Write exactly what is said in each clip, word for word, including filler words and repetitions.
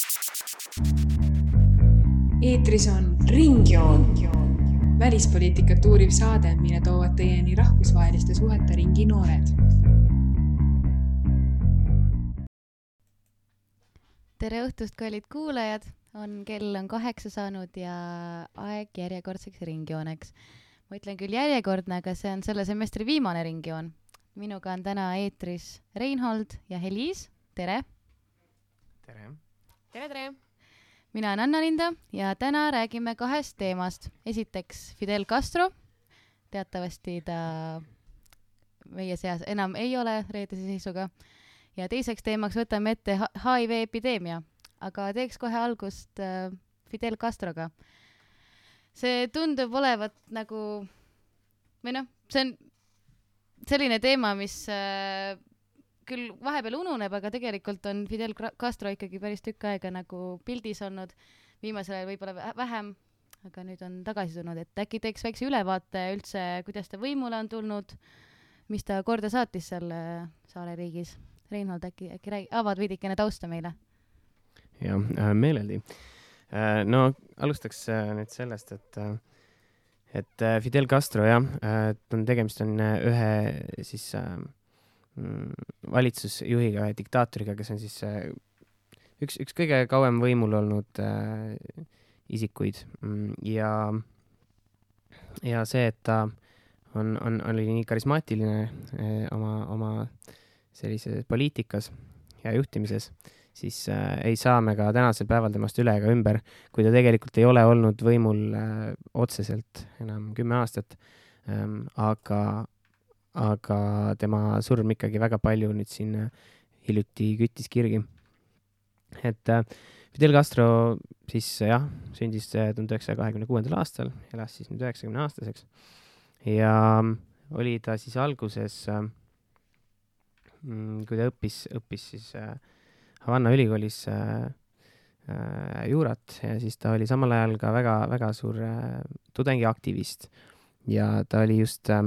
Eetris on Ringjoon, välispoliitikat uuriv saade, mille toovad teieni rahvusvaheliste suhete ringi noored. Tere õhtust, kallid kuulajad! On, kell on kaheksa saanud ja aeg järjekordseks ringjooneks. Ma ütlen küll järjekordne, aga see on selle semestri viimane ringjoon. Minuga on täna eetris Reinhold ja Heliis. Tere! Tere! Tere, tere! Mina olen Anna-Linda ja täna räägime kahest teemast. Esiteks Fidel Castro. Teatavasti ta meie seas enam ei ole reedese seisuga. Ja teiseks teemaks võtame ette H I V epideemia. Aga teeks kohe algust äh, Fidel Castroga. See tundub olevat nagu, või noh, see on selline teema, mis äh, küll vahepeal ununeb, aga tegelikult on Fidel Castro ikkagi päris tükk aega nagu pildis olnud. Viimasel ajal võib-olla vähem, aga nüüd on tagasi tulnud, et äkki teeks väikse ülevaate üldse, kuidas ta võimule on tulnud, mis ta korda saatis seal saare riigis. Reinhold, äkki, äkki räägi, avad veidikene tausta meile? Ja, meeleldi. No, alustaks nüüd sellest, et, et Fidel Castro, jah, on tegemist on ühe siis valitsusjuhiga, diktaatoriga, kes on siis üks, üks kõige kauem võimul olnud isikuid. Ja, ja see, et ta on, on, oli nii karismaatiline oma, oma sellises poliitikas ja juhtimises, siis äh, ei saa me ka tänasel päeval temast üle ega ümber, kui ta tegelikult ei ole olnud võimul äh, otseselt enam kümme aastat, ähm, aga, aga tema surm ikkagi väga palju nüüd siin äh, hiljuti küttis kirgi. Et äh, Fidel Castro siis jah, sündis tuhande üheksasaja kahekümne kuuendal aastal, elas siis nüüd üheksakümne aastaseks ja oli ta siis alguses äh, kui ta õppis, õppis siis äh, Havanna ülikoolis äh, äh, juurat ja siis ta oli samal ajal ka väga, väga suur äh, tudengiaktivist ja ta oli just, äh,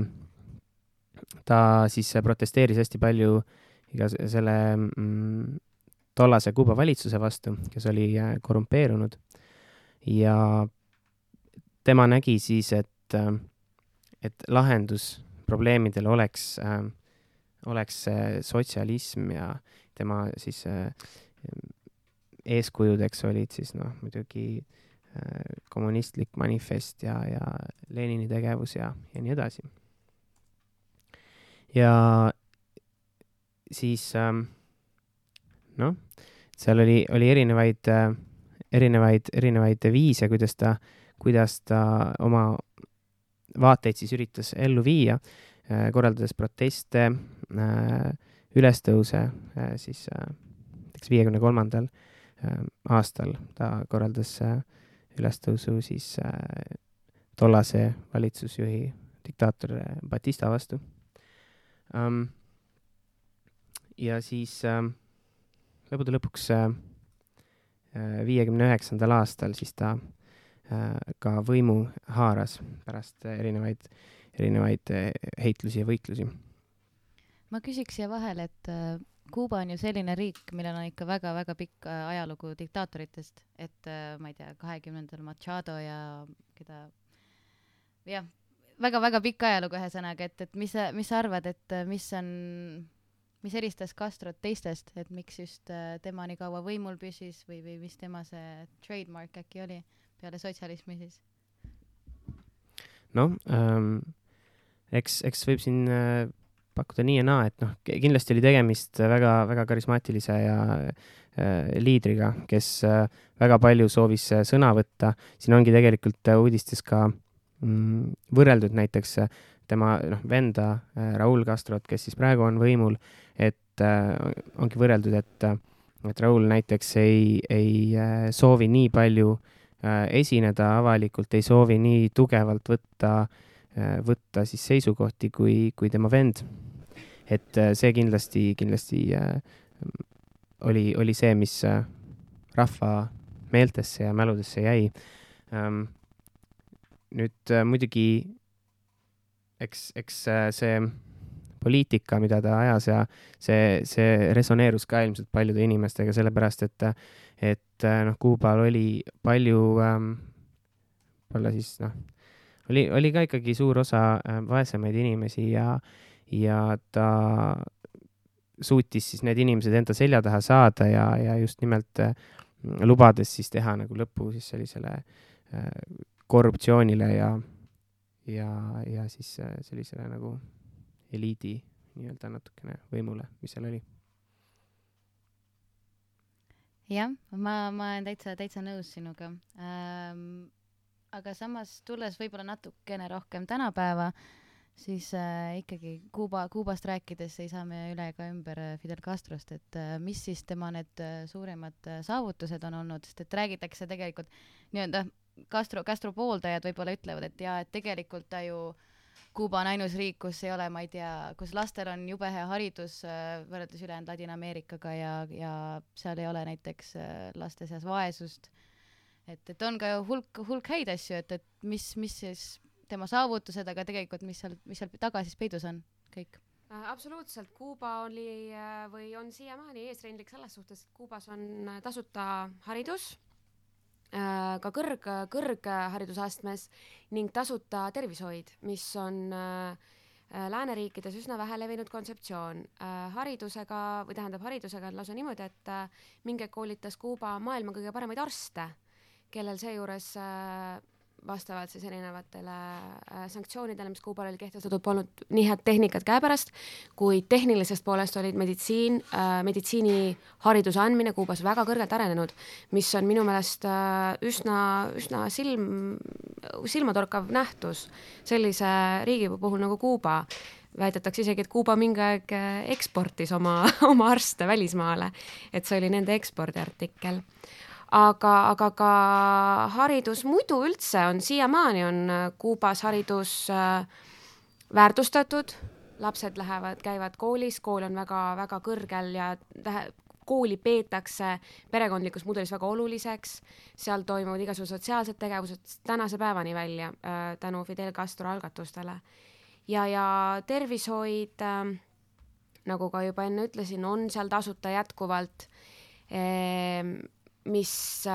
ta siis protesteeris hästi palju iga selle mm, tollase Kuuba valitsuse vastu, kes oli äh, korrumpeerunud ja tema nägi siis, et, äh, et lahendus probleemidel oleks äh, oleks sotsialism ja tema siis äh, eeskujudeks olid siis noh, muidugi äh, kommunistlik manifest ja, ja Lenini tegevus ja, ja nii edasi. Ja siis ähm, noh, seal oli, oli erinevaid, äh, erinevaid, erinevaid viise, kuidas ta, kuidas ta oma vaateid siis üritas ellu viia, korraldades proteste, ülestõuse, siis viiekümne kolmandal aastal ta korraldas ülestõusu siis tollase valitsusjuhi diktaator Batista vastu. Ja siis lõpude lõpuks viiekümne üheksandal aastal siis ta ka võimu haaras pärast erinevaid erinevaid heitlusi ja võitlusi. Ma küsiks siia vahel, et äh, Kuuba on ju selline riik, millel on ikka väga-väga pikk äh, ajalugu diktaatoritest, et äh, ma ei tea, kahekümnendal Machado ja keda, jah, väga-väga pikk ajalugu ühesõnaga, et, et mis sa, mis sa arvad, et mis on, mis eristas Castrot teistest, et miks just äh, tema nii kaua võimul püsis või, või mis tema see trademark äkki oli peale sotsialismi siis? No, ähm, eks, eks võib siin äh, pakkuda nii ja naa, et noh, kindlasti oli tegemist väga, väga karismaatilise ja äh, liidriga, kes äh, väga palju soovis äh, sõna võtta. Siin ongi tegelikult äh, uudistes ka mm, võrreldud näiteks äh, tema noh, venda äh, Raul Castrot, kes siis praegu on võimul, et äh, ongi võrreldud, et, et Raul näiteks ei, ei äh, soovi nii palju äh, esineda avalikult, ei soovi nii tugevalt võtta võtta siis seisukohti kui, kui tema vend. Et see kindlasti, kindlasti äh, oli, oli see, mis äh, rahva meeltesse ja mäludesse jäi. Ähm, nüüd äh, muidugi eks, eks äh, see poliitika, mida ta ajas ja see, see resoneerus ka ilmselt paljude inimestega, sellepärast et, et et noh, Kuubal oli palju ähm, palju siis noh, oli, oli ka ikkagi suur osa äh, vaesemaid inimesi ja, ja ta suutis siis need inimesed enda selja taha saada ja, ja just nimelt äh, lubades siis teha nagu lõpu siis sellisele äh, korruptsioonile ja, ja, ja siis äh, sellisele nagu eliidi nii-öelda natukene võimule, mis seal oli. Jah, ma, ma olen täitsa, täitsa nõus sinuga. Ähm, aga samas tulles võib-olla natukene rohkem tänapäeva, siis äh, ikkagi Kuuba, Kuubast rääkides ei saa me üle ega ümber Fidel Castrost, et äh, mis siis tema need äh, suuremad äh, saavutused on olnud, sest et räägitakse tegelikult nii-öelda Castro, Castro pooldajad võib-olla ütlevad, et jaa, et tegelikult ta ju Kuuba on ainus riik, kus ei ole, ma ei tea, kus lastel on jube hea haridus äh, võrreldes ülejäänud Ladina-Ameerikaga ja, ja seal ei ole näiteks äh, laste seas vaesust. Et, et on ka hulk, hulk häid asju, et, et mis, mis siis tema saavutused, aga tegelikult mis seal, mis seal taga siis peidus on kõik? Absoluutselt. Kuuba oli või on siiamaani eesrindlik selles suhtes, et Kuubas on tasuta haridus, ka kõrg, kõrgharidusastmes ning tasuta tervishoid, mis on lääneriikides üsna vähe levinud kontseptsioon. Haridusega, või tähendab haridusega on lausa niimoodi, et minge koolitas Kuuba maailma kõige paremaid arste, kellel seejuures vastavalt siis erinevatele sanktsioonidele, mis Kuubal oli kehtestatud, polnud nii head tehnikat käepärast, kuid tehnilisest poolest olid meditsiin, meditsiinihariduse andmine Kuubas väga kõrgelt arenenud, mis on minu meelest üsna, üsna silm, silmatorkav nähtus sellise riigi puhul nagu Kuuba. Väidetakse isegi, et Kuuba mingi aeg eksportis oma, oma arste välismaale, et see oli nende ekspordiartikkel. Aga, aga ka haridus muidu üldse on, siiamaani on Kuubas haridus väärtustatud, lapsed lähevad, käivad koolis, kool on väga, väga kõrgel ja kooli peetakse perekondlikus mudelis väga oluliseks, seal toimuvad igasugused sotsiaalsed tegevused tänase päevani välja tänu Fidel Castro algatustele. Ja, ja tervishoid, nagu ka juba enne ütlesin, on seal tasuta jätkuvalt, mis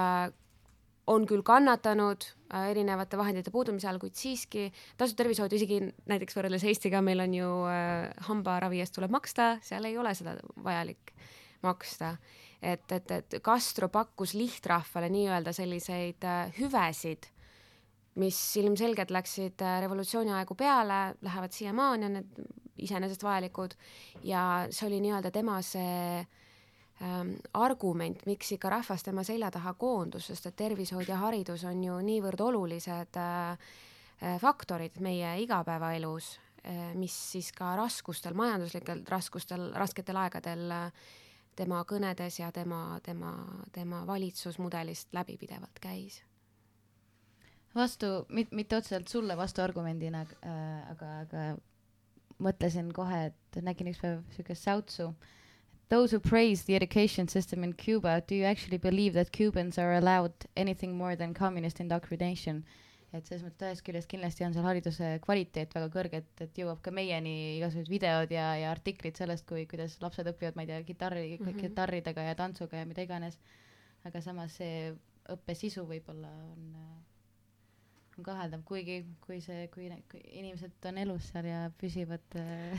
on küll kannatanud erinevate vahendite puudumise all, kuid siiski tasuta tervishoidu isegi näiteks võrreldes Eestiga meil on ju hambaravi eest tuleb maksta, seal ei ole seda vajalik maksta. Et, et, et Castro pakkus lihtrahvale nii-öelda selliseid hüvesid, mis ilmselgelt läksid revolutsiooni aegu peale, lähevad siiamaani, on need iseenesest vajalikud ja see oli nii-öelda tema see argument, miks ikka rahvas tema selja taha koondus, sest et tervishoid ja haridus on ju niivõrd olulised faktorid meie igapäevaelus, mis siis ka raskustel, majanduslikel raskustel, rasketel aegadel tema kõnedes ja tema, tema, tema valitsusmudelist läbipidevalt käis. Vastu, mit, mitte otseselt sulle vastu argumendina, aga, aga mõtlesin kohe, et nägin üks päev sükest säutsu. Those who praise the education system in Cuba, do you actually believe that Cubans are allowed anything more than communist indoctrination? Et selles mõttes ühest küljest kindlasti on seal hariduse kvaliteet väga kõrge, et, et jõuab ka meieni igasugused videod ja, ja artiklid sellest, kui, kuidas lapsed õpivad, ma ei tea, gitarri, mm-hmm. gitarridega ja tantsuga ja mida iganes. Aga samas see õppe sisu võib-olla on, on kaheldav, kuigi kui, see, kui, kui inimesed on elus seal ja püsivad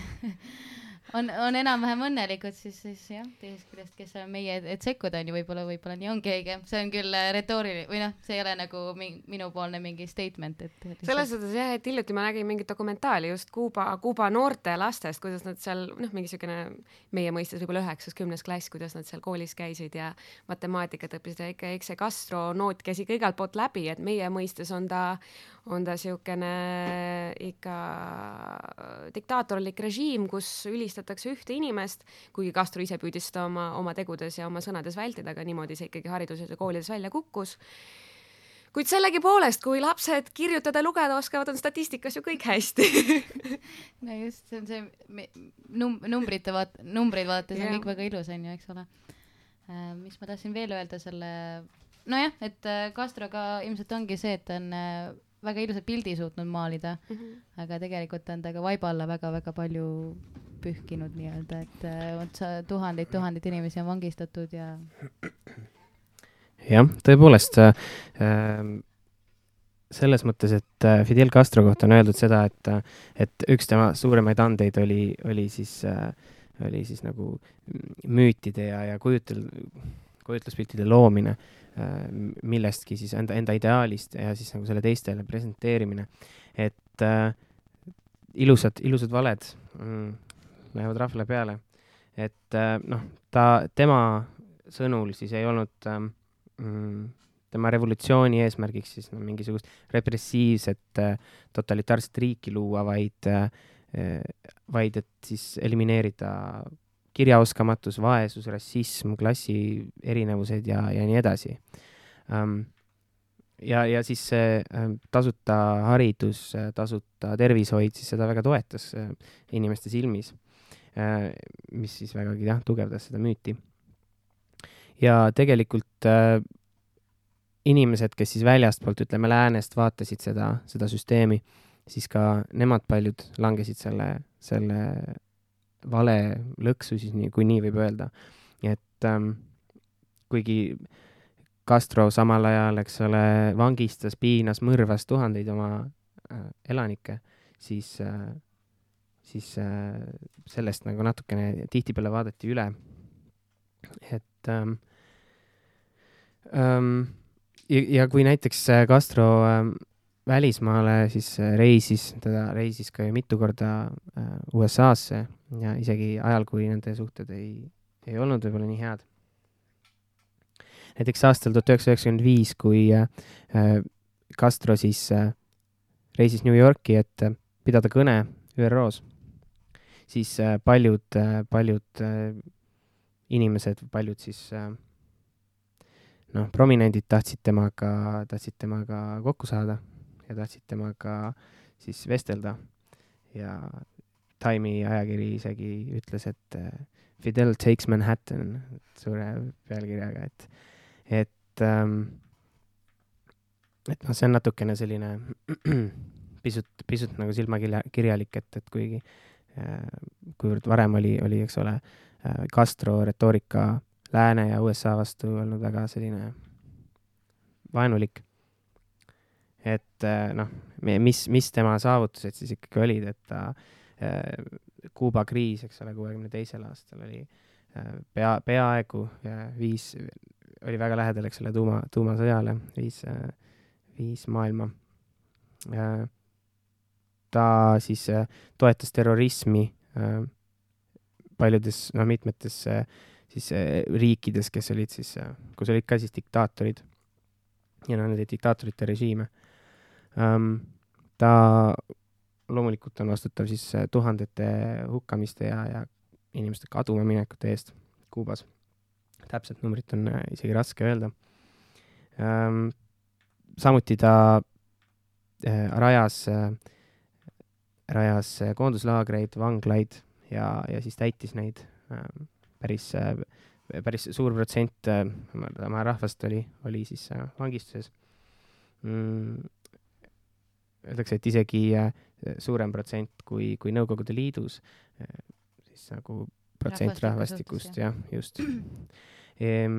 on, on enam-vähem õnnelikud, siis, siis jah, teisest küljest, kes on meie, et sekkuda on ju võib-olla, võib-olla nii ongi õige. See on küll retooriline, või noh, see ei ole nagu min, minupoolne mingi statement. Et, et selles suhtes jah, et hiljuti ma nägin mingit dokumentaali just Kuuba, Kuuba noorte lastest, kuidas nad seal, noh, mingi sükene meie mõistes võib-olla üheksas, kümnes klass, kuidas nad seal koolis käisid ja matemaatikat õppisid ja ikka, eks see Castro noot käsi ka igalt poolt läbi, et meie mõistes on ta on ta siukene ikka diktaatorlik režiim, kus ülistatakse ühte inimest, kuigi Castro ise püüdis seda oma, oma tegudes ja oma sõnades vältida, aga niimoodi see ikkagi hariduses ja koolides välja kukkus. Kuid sellegi poolest, kui lapsed kirjutada ja lugeda oskavad, on statistikas ju kõik hästi. No just, see on see num- numbrite vaat- numbreid vaadates on yeah. kõik väga ilus, on ju, eks ole. Uh, mis ma tahtsin veel öelda selle... Nojah, et Castroga ilmselt ongi see, et on väga ilusad pildi suutnud maalida, mm-hmm. aga tegelikult on ta ka vaiba alla väga-väga palju pühkinud nii-öelda, et tuhandeid, tuhandeid inimesi on vangistatud ja... jah, tõepoolest äh, selles mõttes, et Fidel Castro kohta on öeldud seda, et, et üks tema suuremaid andeid oli, oli siis, oli siis nagu müütide ja, ja kujutel, kujutluspiltide loomine millestki siis enda, enda ideaalist ja siis nagu selle teistele presenteerimine. Et äh, ilusad, ilusad valed mm, lähevad rahvale peale. Et äh, noh, ta, tema sõnul siis ei olnud ähm, tema revolutsiooni eesmärgiks siis no, mingisugust repressiivset äh, totalitaarset riiki luua, vaid, äh, vaid et siis elimineerida kirjaoskamatus, vaesus, rassism, klassi erinevused ja, ja nii edasi. Um, ja, ja siis see um, tasuta haridus, tasuta tervishoid, siis seda väga toetas uh, inimeste silmis, uh, mis siis vägagi jah, tugevdas seda müüti. Ja tegelikult uh, inimesed, kes siis väljastpoolt, ütleme läänest, vaatasid seda, seda süsteemi, siis ka nemad paljud langesid selle, selle vale lõksu, siis nii, kui nii võib öelda. Et ähm, kuigi Castro samal ajal, eks ole, vangistas, piinas, mõrvas tuhandeid oma äh, elanikke, siis, äh, siis äh, sellest nagu natukene tihtipeale vaadati üle. Et ähm, ähm, ja, ja kui näiteks Castro ähm, välismaale siis reisis, teda reisis ka mitu korda äh, U S A-sse ja isegi ajal, kui nende suhted ei, ei olnud võib-olla nii head. Näiteks aastal tuhat üheksasada üheksakümmend viis, kui äh, Castro siis äh, reisis New Yorki, et äh, pidada kõne Ü R O-s, siis äh, paljud, äh, paljud äh, inimesed, paljud siis äh, noh, prominendid tahtsid temaga, tahtsid temaga kokku saada ja tahtsid temaga siis vestelda. Ja Time'i ajakiri isegi ütles, et uh, Fidel takes Manhattan suure pealkirjaga, et, et, um, et noh, see on natukene selline pisut, pisut nagu silmakirjalik, et, et kuigi uh, kuivõrd varem oli, oli, eks ole, uh, Castro retoorika Lääne ja U S A vastu olnud väga selline vaenulik. Et noh, mis, mis tema saavutused siis ikkagi olid, et ta äh, Kuuba kriis, eks ole, kuuekümne teisel aastal oli äh, pea, peaaegu ja viis, oli väga lähedal, eks ole, tuuma, tuumasõjale, viis, äh, viis maailma. Äh, ta siis äh, toetas terrorismi äh, paljudes, noh, mitmetes äh, siis äh, riikides, kes olid siis, äh, kus olid ka siis diktaatorid ja no nende diktaatorite režiime. Um, ta loomulikult on vastutav siis tuhandete hukkamiste ja, ja inimeste kaduma minekute eest Kuubas. Täpselt numbrit on isegi raske öelda. Um, samuti ta äh, rajas, äh, rajas koonduslaagreid, vanglaid ja, ja siis täitis neid äh, päris, äh, päris suur protsent äh, oma rahvast oli, oli siis äh, vangistuses. Mm, öeldakse, et isegi äh, suurem protsent kui, kui Nõukogude Liidus, äh, siis nagu protsent rahvastikust, jah, just. ehm,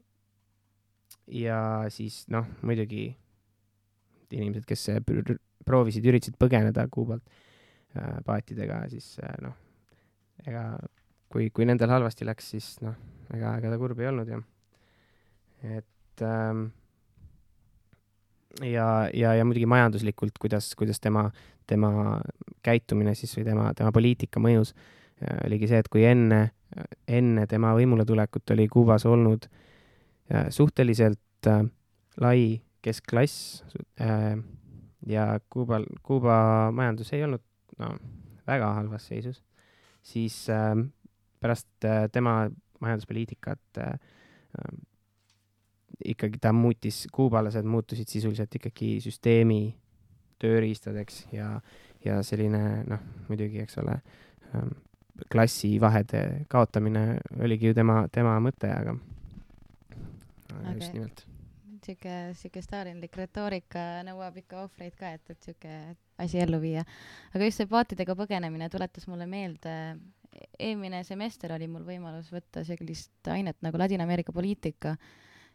ja siis, noh, muidugi inimesed, kes pr- proovisid, üritasid põgeneda Kuubalt äh, paatidega, siis äh, noh, ega kui, kui nendel halvasti läks, siis noh, ega, ega ta kurb ei olnud, jah. Et ähm, ja, ja, ja muidugi majanduslikult, kuidas, kuidas tema, tema käitumine siis või tema, tema poliitika mõjus äh, oligi see, et kui enne, enne tema võimule tulekut oli Kuubas olnud äh, suhteliselt äh, lai keskklass äh, ja Kuubal, Kuuba majandus ei olnud no, väga halvas seisus, siis äh, pärast äh, tema majanduspoliitikat äh, äh, ikkagi ta muutis, kuubalased muutusid sisuliselt ikkagi süsteemi tööriistadeks ja, ja selline, noh, muidugi, eks ole, klassivahede kaotamine oligi ju tema, tema mõte, aga okay. Just nimelt. Siuke, siuke staalinlik retoorika nõuab ikka ohvreid ka, et, et siuke asi ellu viia. Aga just see paatidega põgenemine tuletas mulle meelde, eelmine semester oli mul võimalus võtta sellist ainet nagu Ladina-Ameerika poliitika,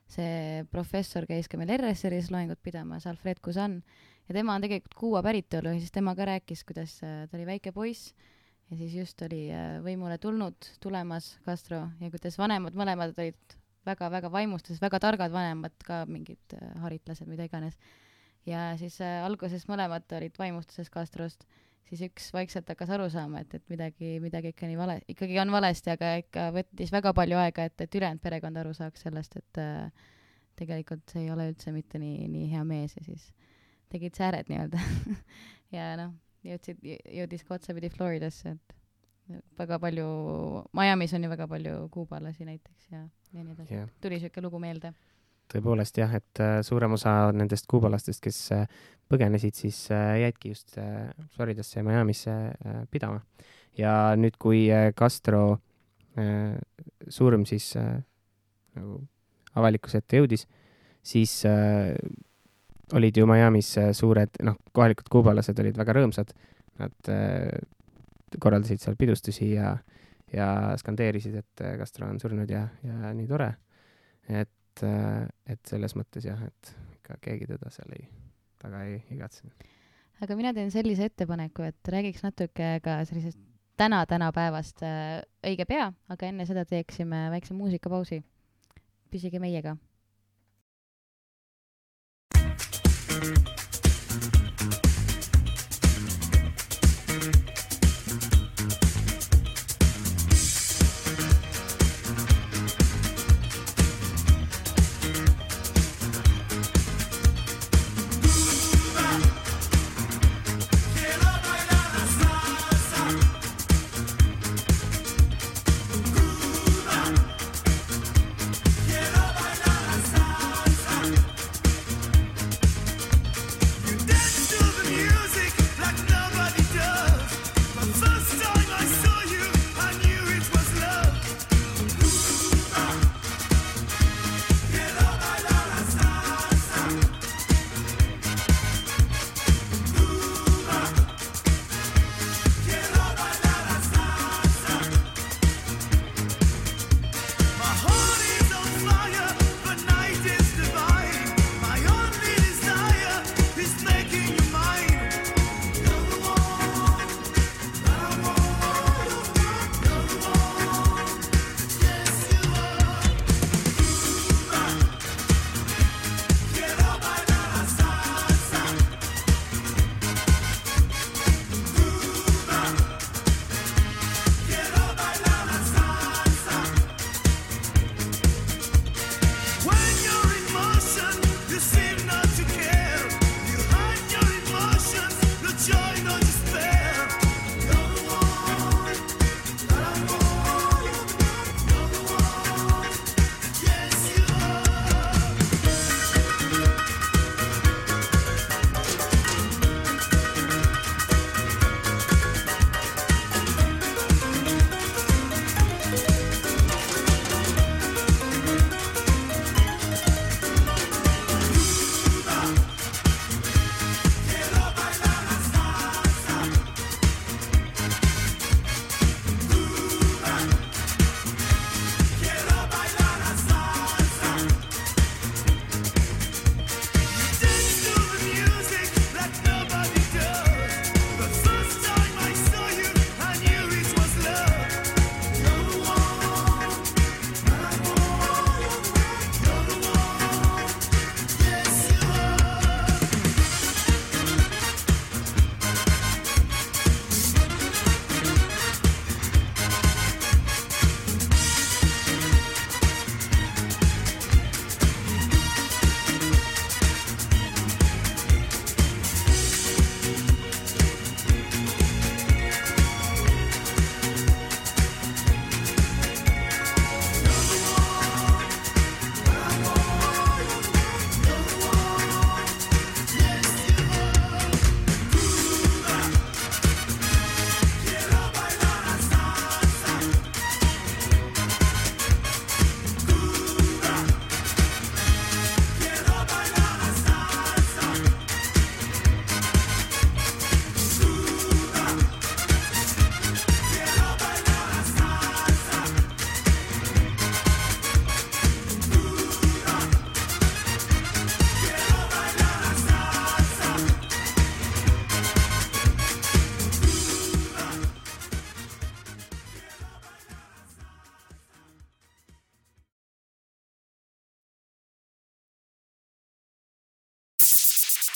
see professor käis ka meil R S R-is loengut pidamas, Alfred Kusan, ja tema on tegelikult Kuuba päritolu ja siis tema ka rääkis, kuidas ta oli väike poiss ja siis just oli võimule tulnud, tulemas Castro ja kuidas vanemad mõlemad olid väga-väga vaimustus, väga targad vanemad, ka mingid haritlased, mida iganes. Ja siis äh, alguses mõlemad olid vaimustuses Castrost, siis üks vaikselt hakkas aru saama, et, et midagi, midagi ikka nii vale, ikkagi on valesti, aga ikka võttis väga palju aega, et, et ülejäänud perekond aru saaks sellest, et äh, tegelikult see ei ole üldse mitte nii, nii hea mees ja siis tegid sääred nii-öelda. ja noh, jõudsid, jõudis ka otsapidi Floridasse, et väga palju, Miamis on ju väga palju kuubalasi näiteks ja, ja nii edasi. Yeah. Tuli siuke lugu meelde. Tõepoolest jah, et äh, suurem osa nendest kuubalastest, kes äh, põgenesid, siis äh, jäidki just äh, Floridasse ja Miamisse äh, pidama. Ja nüüd, kui äh, Castro äh, surm siis äh, nagu avalikkuse ette jõudis, siis äh, olid ju Miamis äh, suured, noh, kohalikud kuubalased olid väga rõõmsad. Nad äh, korraldasid seal pidustusi ja, ja skandeerisid, et Castro on surnud ja, ja nii tore. Et et selles mõttes jah, et ikka keegi teda seal ei, taga ei igatse. Aga mina teen sellise ettepaneku, et räägiks natuke ka sellisest täna tänapäevast äh, õige pea, aga enne seda teeksime väikse muusikapausi. Püsige meiega.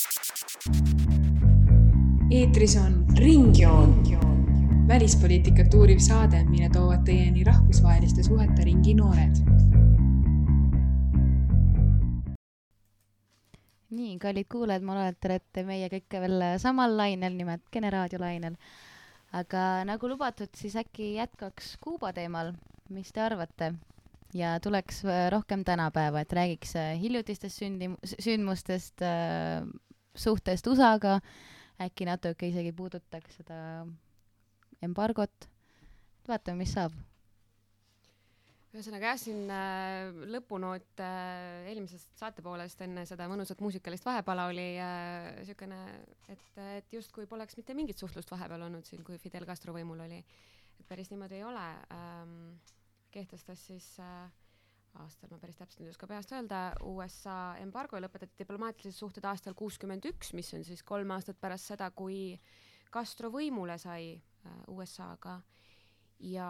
Eetris on Ringjoon, välispoliitikat uuriv saade, mille toovad teieni rahvusvaheliste suhete ringi noored. Nii, kallid kuulajad, ma oletan, et meie kõik veel samal lainel, nimelt Kene raadiolainel. Aga nagu lubatud, siis äkki jätkaks Kuuba teemal, mis te arvate? Ja tuleks rohkem tänapäeva, et räägiks hiljutistest sündi, sündmustest, suhtest U S A-ga, äkki natuke isegi puudutaks seda embargot. Vaatame, mis saab. Ühesõnaga jah, siin äh, lõpunoot äh, eelmisest saate poolest enne seda mõnusat muusikalist vahepala oli äh, sükene, et, et just kui poleks mitte mingit suhtlust vahepeal olnud siin, kui Fidel Castro võimul oli. Et päris niimoodi ei ole. Ähm, kehtestas siis äh, aastal, ma päris täpselt nüüd oska peast öelda, U S A embargo ja lõpetati diplomaatilised suhted aastal kuuskümmend üks, mis on siis kolm aastat pärast seda, kui Castro võimule sai äh, U S A-ga. Ja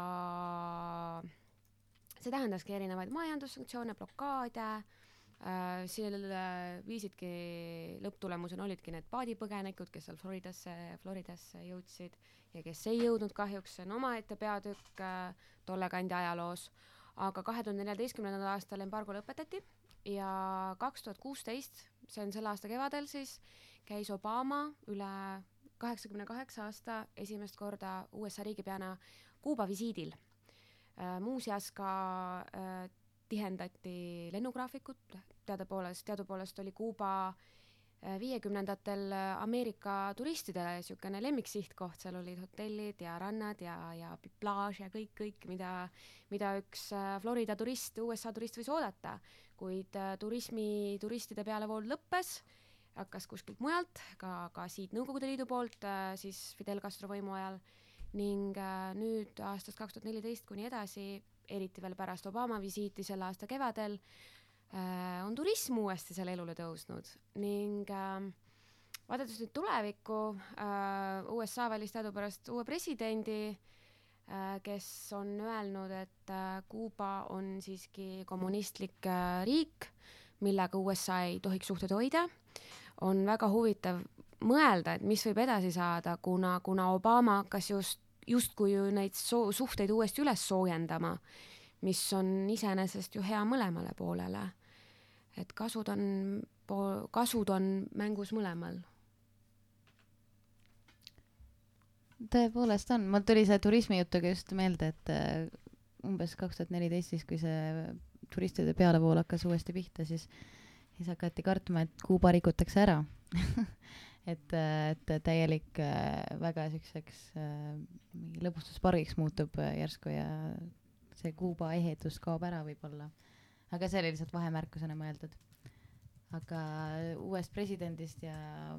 see tähendaski erinevaid majandussanktsioone, blokaade, äh, selle viisidki lõpptulemusena olidki need paadipõgenikud, kes seal Floridasse, Floridasse jõudsid ja kes ei jõudnud kahjuks, see on omaette peatükk äh, tolle kandi ajaloos. Aga kahe tuhande neljateistkümnendal aastal embargo lõpetati ja kaks tuhat kuusteist, see on selle aasta kevadel siis, käis Obama üle kaheksakümne kaheksa aasta esimest korda U S A riigipeana Kuuba visiidil. Muuseas ka äh, tihendati lennugraafikut, teadupoolest, teadupoolest oli Kuuba viiekümnendatel Ameerika turistidele sükene lemmiksihtkoht, seal olid hotellid ja rannad ja, ja plaaž ja kõik, kõik, mida, mida üks Florida turist, U S A turist võis oodata, kuid turismi, turistide pealevool lõppes, hakkas kuskilt mujalt, ka, ka siit Nõukogude Liidu poolt, siis Fidel Castro võimu ajal, ning nüüd aastast kaks tuhat neliteist kuni edasi, eriti veel pärast Obama visiiti selle aasta kevadel, on turism uuesti selle elule tõusnud ning äh, vaadates nüüd tulevikku äh, U S A valis teadupärast uue presidendi, äh, kes on öelnud, et äh, Kuuba on siiski kommunistlik äh, riik, millega U S A ei tohiks suhted hoida. On väga huvitav mõelda, et mis võib edasi saada, kuna, kuna Obama hakkas just, justkui ju neid so- suhteid uuesti üles soojendama, mis on iseenesest ju hea mõlemale poolele. Et kasud on, kasud on mängus mõlemal. Tõepoolest on. Mul tuli see turismi jutuga just meelde, et umbes kaks tuhat neliteist, siis kui see turistide pealevool hakkas uuesti pihta, siis, siis hakati kartma, et Kuuba rikutakse ära. et, et täielik väga siukseks lõbustuspargiks muutub järsku ja see Kuuba ehedus kaob ära võib-olla. Aga see oli lihtsalt vahemärkusena mõeldud. Aga uuest presidendist ja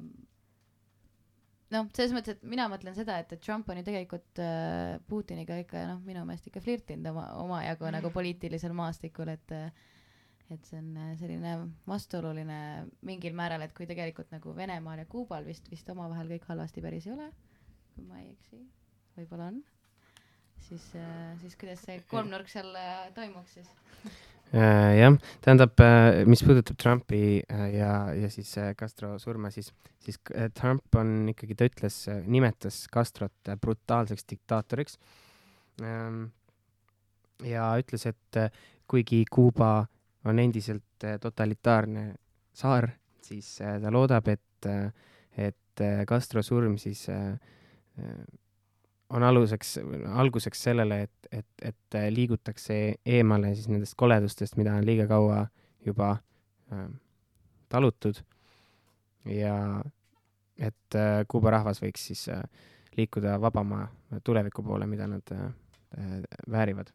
noh, selles mõttes, et mina mõtlen seda, et Trump on ju tegelikult äh, Putiniga ikka, noh, minu meelest ikka flirtinud oma, oma jagu nagu poliitilisel maastikul, et, et see on selline vastuoluline mingil määral, et kui tegelikult nagu Venemaal ja Kuubal vist, vist omavahel kõik halvasti päris ei ole, kui ma ei eksi, võib-olla on, siis, äh, siis kuidas see kolmnurk seal äh, toimuks siis? Uh, jah, tähendab, uh, mis puudutab Trumpi uh, ja, ja siis uh, Castro surma, siis, siis uh, Trump on ikkagi, ta ütles, uh, nimetas Castrot uh, brutaalseks diktaatoriks um, ja ütles, et uh, kuigi Kuuba on endiselt uh, totalitaarne saar, siis uh, ta loodab, et, uh, et uh, Castro surm siis uh, uh, on aluseks, alguseks sellele, et, et, et liigutakse eemale siis nendest koledustest, mida on liiga kaua juba äh, talutud ja et äh, Kuuba rahvas võiks siis äh, liikuda vabama tuleviku poole, mida nad äh, väärivad.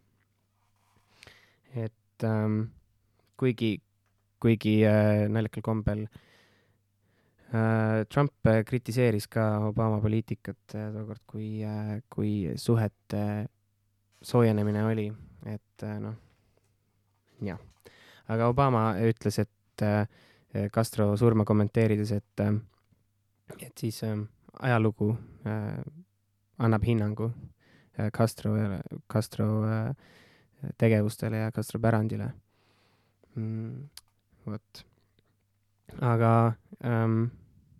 Et ähm, kuigi, kuigi äh, naljakal kombel Trump kritiseeris ka Obama poliitikat tookord, kui, kui suhete soojenemine oli, et noh, jah. Aga Obama ütles, et Castro surma kommenteerides, et, et siis ajalugu annab hinnangu Castro, Castro tegevustele ja Castro pärandile. Mm, võt. Aga ähm,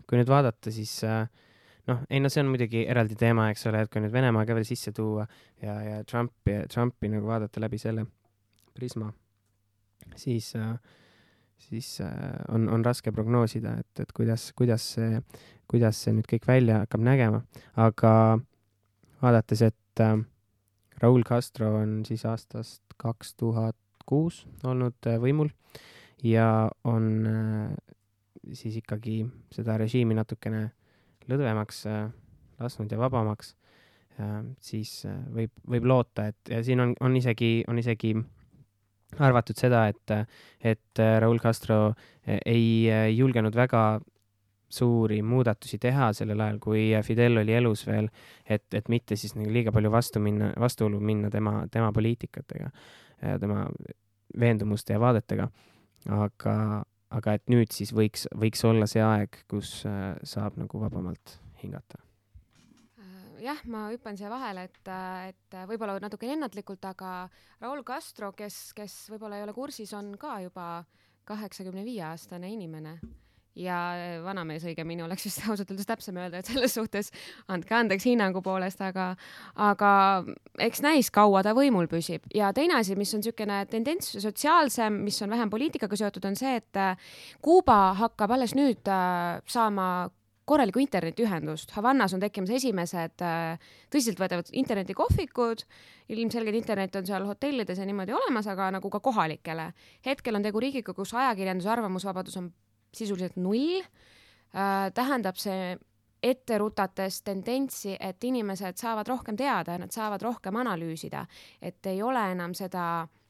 kui nüüd vaadata, siis noh, ei no see on muidugi eraldi teema, eks ole, et kui nüüd Venemaa ka veel sisse tuua ja, ja Trumpi, Trumpi nagu vaadata läbi selle prisma, siis, siis on, on raske prognoosida, et, et kuidas, kuidas see, kuidas see nüüd kõik välja hakkab nägema. Aga vaadates, et äh, Raul Castro on siis aastast kaks tuhat kuus olnud äh, võimul ja on äh, siis ikkagi seda režiimi natukene lõdvemaks äh, lasknud ja vabamaks, äh, siis äh, võib, võib loota, et ja siin on, on isegi, on isegi arvatud seda, et, et Raul Castro ei julgenud väga suuri muudatusi teha sellel ajal, kui Fidel oli elus veel, et, et mitte siis nagu liiga palju vastu minna, vastuolu minna tema, tema poliitikatega, tema veendumuste ja vaadetega. Aga, aga et nüüd siis võiks, võiks olla see aeg, kus saab nagu vabamalt hingata. Jah, ma hüppan siia vahele, et, et võib-olla natuke ennatlikult, aga Raul Castro, kes, kes võib-olla ei ole kursis, on ka juba kaheksakümne viie aastane inimene. Ja vanamees õigemini oleks just ausalt öeldes täpsem öelda, et selles suhtes andke andeks hinnangu poolest, aga, aga eks näis kaua ta võimul püsib. Ja teine asi, mis on niisugune tendents sotsiaalsem, mis on vähem poliitikaga seotud, on see, et Kuuba hakkab alles nüüd saama korraliku internetiühendust. Havannas on tekkimas esimesed tõsiseltvõetavad internetikohvikud, ilmselgelt internet on seal hotellides ja niimoodi olemas, aga nagu ka kohalikele. Hetkel on tegu riigiga, kus ajakirjanduse arvamusvabadus on sisuliselt null, äh, tähendab see ette rutates tendentsi, et inimesed saavad rohkem teada ja nad saavad rohkem analüüsida, et ei ole enam seda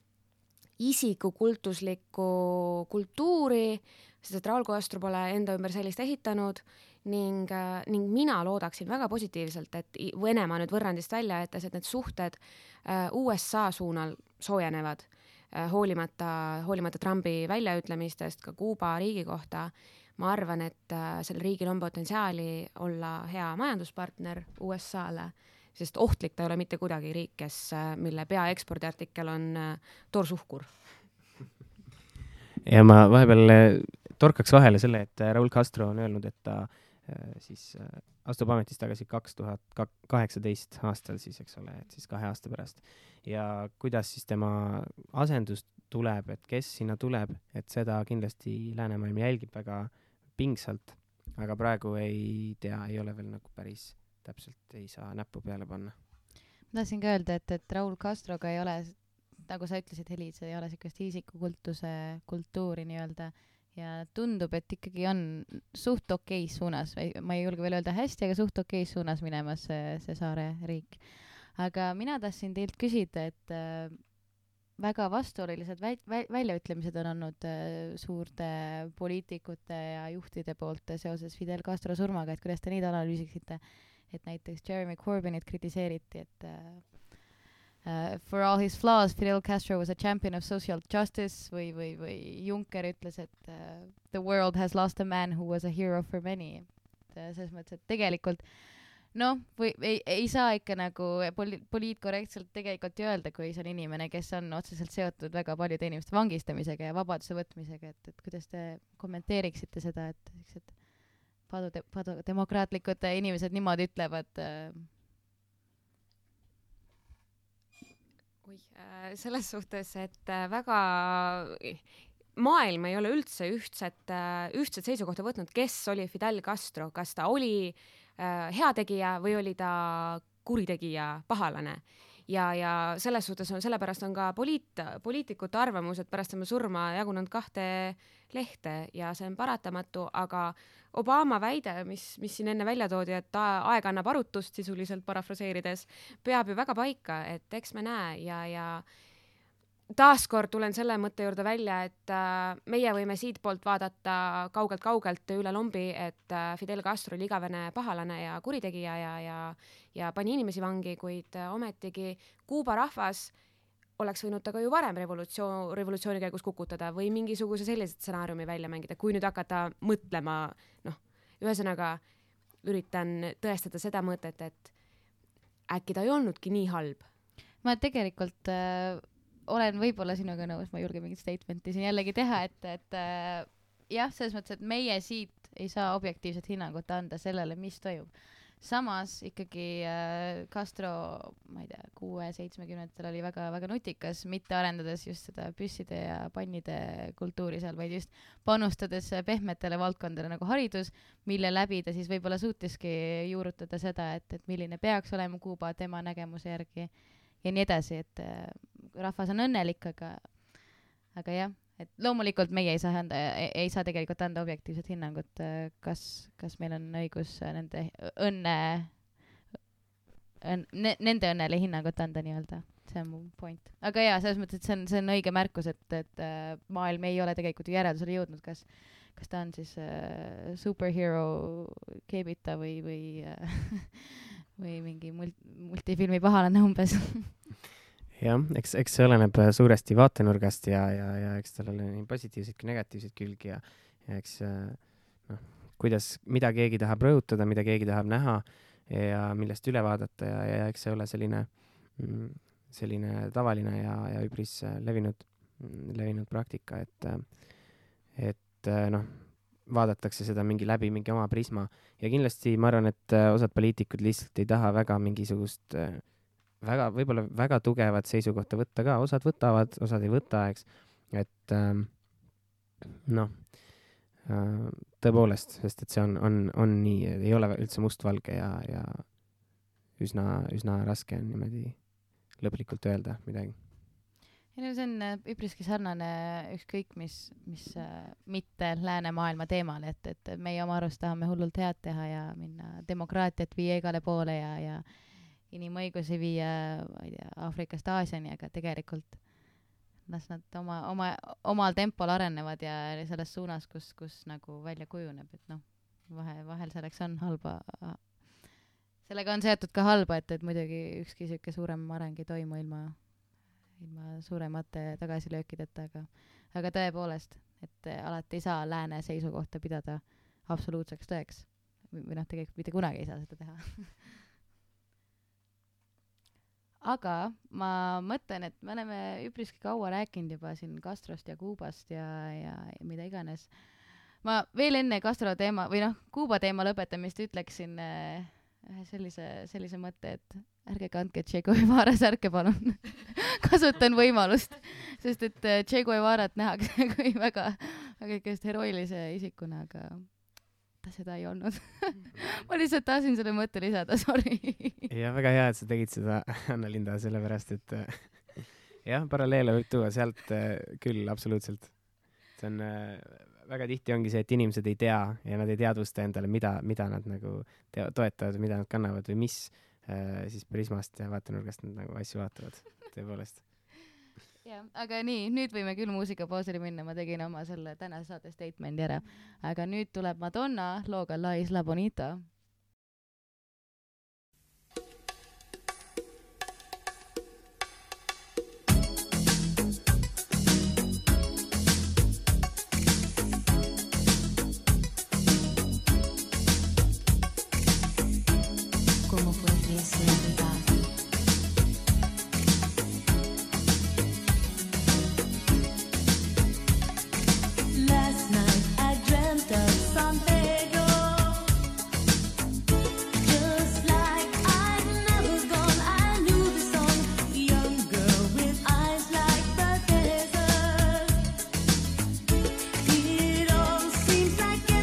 isikukultuslikku kultuuri, sest et Raul Castro pole enda ümber sellist ehitanud ning, äh, ning mina loodaksin väga positiivselt, et Venemaa nüüd võrrandist välja jättes, et need suhted äh, U S A suunal soojenevad. Hoolimata, hoolimata Trumpi väljaütlemistest ka Kuuba riigi kohta, ma arvan, et sellel riigil on potentsiaali olla hea majanduspartner U S A-le, sest ohtlik ta ei ole mitte kuidagi riik, kes, mille peaekspordiartikkel on toorsuhkur. Ja ma vahepeal torkaks vahele selle, et Raul Castro on öelnud, et ta siis astub ametist tagasi kaks tuhat kaheksateist aastal siis, eks ole, et siis kahe aasta pärast. Ja kuidas siis tema asendus tuleb, et kes sinna tuleb, et seda kindlasti Läänemaailm jälgib väga pingsalt, aga praegu ei tea, ei ole veel nagu päris täpselt, ei saa näppu peale panna. Ma tahtsin ka öelda, et, et Raul Castroga ei ole, nagu sa ütlesid, Heli, see ei ole sellist isikukultuse kultuuri nii-öelda, ja tundub, et ikkagi on suht okeis suunas, ma ei julge veel öelda hästi, aga suht okeis suunas minemas see, see saare riik. Aga mina tahtsin teilt küsida, et äh, väga vastuolulised väl- väl- väljaütlemised on olnud äh, suurte poliitikute ja juhtide poolt seoses Fidel Castro surmaga, et kuidas te neid analüüsiksite, et näiteks Jeremy Corbynit kritiseeriti, et äh, Uh, for all his flaws, Fidel Castro was a champion of social justice või, või, või Juncker ütles, et uh, the world has lost a man who was a hero for many. Selles mõttes, et tegelikult noh, või ei, ei saa ikka nagu poli- poliitkorrektselt tegelikult öelda, kui see on inimene, kes on otseselt seotud väga paljude inimeste vangistamisega ja vabaduse võtmisega, et, et kuidas te kommenteeriksite seda, et, et padu, de, padu demokraatlikud inimesed niimoodi ütlevad uh, Oi, selles suhtes, et väga maailm ei ole üldse ühtset, ühtset seisukohta võtnud, kes oli Fidel Castro, kas ta oli äh, heategija või oli ta kuritegija, pahalane. Ja, ja selles suhtes on, sellepärast on ka poliit, poliitikute arvamus, et pärast tema surma jagunud kahte lehte ja see on paratamatu, aga Obama väide, mis, mis siin enne välja toodi, et aeg annab arutust sisuliselt parafraseerides, peab ju väga paika, et eks me näe ja, ja taaskord tulen selle mõtte juurde välja, et äh, meie võime siit poolt vaadata kaugelt-kaugelt üle lombi, et äh, Fidel Castro oli igavene pahalane ja kuritegija ja, ja, ja pani inimesi vangi, kuid äh, ometigi Kuuba rahvas oleks võinud ta ka ju varem revolutsioon, revolutsiooni käigus kukutada või mingisuguse sellise stsenaariumi välja mängida, kui nüüd hakata mõtlema, noh, ühesõnaga üritan tõestada seda mõtet, et äkki ta ei olnudki nii halb. Ma tegelikult äh, olen võib-olla sinuga nõus, ma julgen mingit statementi siin jällegi teha, et, et äh, jah, selles mõttes, et meie siit ei saa objektiivset hinnangut anda sellele, mis toimub. Samas ikkagi äh, Castro, ma ei tea, kuue-seitsmekümnendatel oli väga, väga nutikas, mitte arendades just seda püsside ja pannide kultuuri seal, vaid just panustades pehmetele valdkondadele nagu haridus, mille läbi ta siis võib-olla suutiski juurutada seda, et, et milline peaks olema Kuuba tema nägemuse järgi ja nii edasi, et äh, rahvas on õnnelik, aga, aga jah, et loomulikult meie ei saa, anda, ei, ei saa tegelikult anda objektiivset hinnangut, kas, kas meil on õigus nende õnne, õn, ne, nende õnnele hinnangut anda nii-öelda. See on mu point. Aga jaa, selles mõttes, et see on, see on õige märkus, et, et maailm ei ole tegelikult järeldusele jõudnud, kas, kas ta on siis uh, superhero keebita või, või, uh, või mingi mult, multifilmi pahalane umbes. jah, eks, eks see oleneb suuresti vaatenurgast ja, ja, ja eks tal ole nii positiivseid kui negatiivseid külgi ja, ja eks noh, kuidas, mida keegi tahab rõhutada, mida keegi tahab näha ja millest üle vaadata ja, ja eks see ole selline, selline tavaline ja, ja üpris levinud, levinud praktika, et, et noh, vaadatakse seda mingi läbi mingi oma prisma ja kindlasti ma arvan, et osad poliitikud lihtsalt ei taha väga mingisugust väga, võib-olla väga tugevat seisukohta võtta ka, osad võtavad, osad ei võta, eks, et ähm, noh, äh, tõepoolest, sest et see on, on, on nii, ei ole üldse mustvalge ja, ja üsna, üsna raske on niimoodi lõplikult öelda midagi. Ja no see on üpriski sarnane ükskõik mis, mis äh, mitte läänemaailma teemal, et, et meie oma arust tahame hullult head teha ja minna demokraatiat viia igale poole ja, ja inimõigusi viia, ma ei tea, Aafrikast Aasiani, aga tegelikult las nad oma, oma, omal tempol arenevad ja selles suunas, kus, kus nagu välja kujuneb, et noh, vahe, vahel selleks on halba, sellega on seotud ka halba, et, et muidugi ükski siuke suurem areng ei toimu ilma, ilma suuremate tagasilöökideta, aga, aga tõepoolest, et alati ei saa lääne seisukohta pidada absoluutseks tõeks. Või noh, tegelikult mitte kunagi ei saa seda teha. Aga ma mõtlen, et me oleme üpriski kaua rääkinud juba siin Castrost ja Kuubast ja, ja, ja mida iganes. Ma veel enne Castro teema või noh, Kuuba teema lõpetamist ütleksin äh, sellise, sellise mõtte, et ärge kandke Che Guevara särke, palun. Kasutan võimalust, sest et Che Guevarat nähakse kui väga, väga ikkest heroilise isikuna, aga ta seda ei olnud. Ma lihtsalt tahtsin selle mõtte lisada, sorry. ja väga hea, et sa tegid seda, Anna-Linda, sellepärast, et jah, paralleele võib tuua sealt küll absoluutselt. See on väga tihti ongi see, et inimesed ei tea ja nad ei teadvusta endale, mida, mida nad nagu tea, toetavad, mida nad kannavad või mis äh, siis prismast ja vaatenurgast nad nagu asju vaatavad, tõepoolest. Ja, aga nii, nüüd võime küll muusikapausile minna, ma tegin oma selle tänase saate statemendi ära. Aga nüüd tuleb Madonna looga La Isla Bonita. Como podría ser verdad?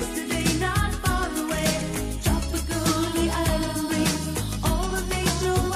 Tropical, the island breeze, all the nature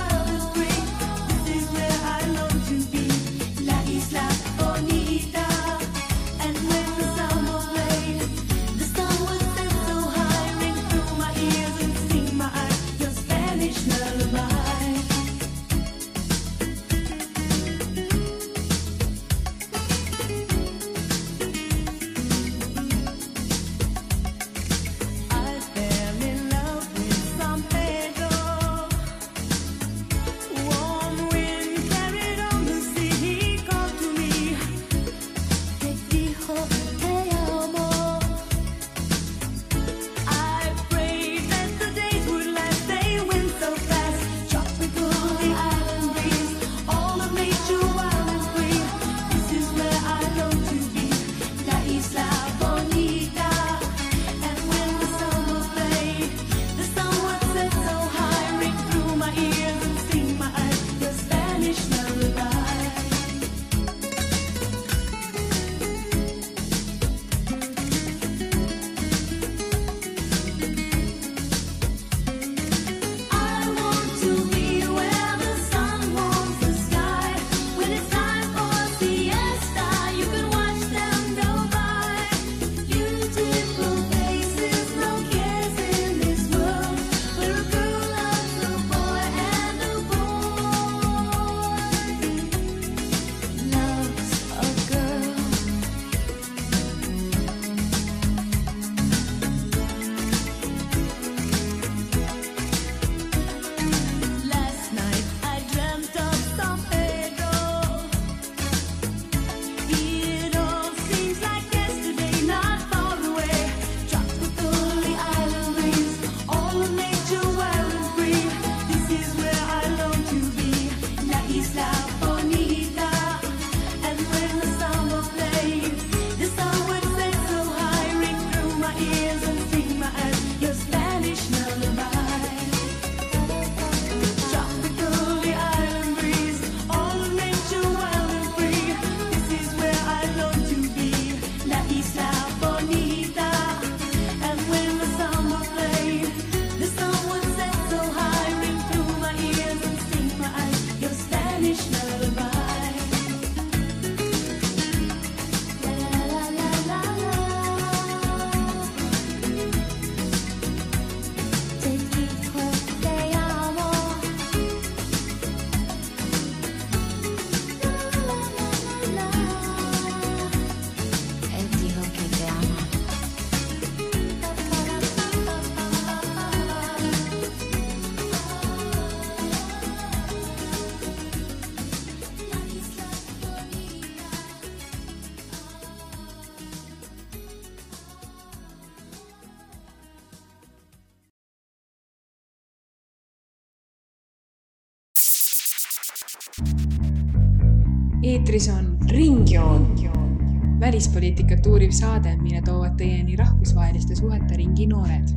Eetris on Ringjoon, välispoliitikat uuriv saade, mille toovad teieni rahvusvaheliste suhete ringi noored.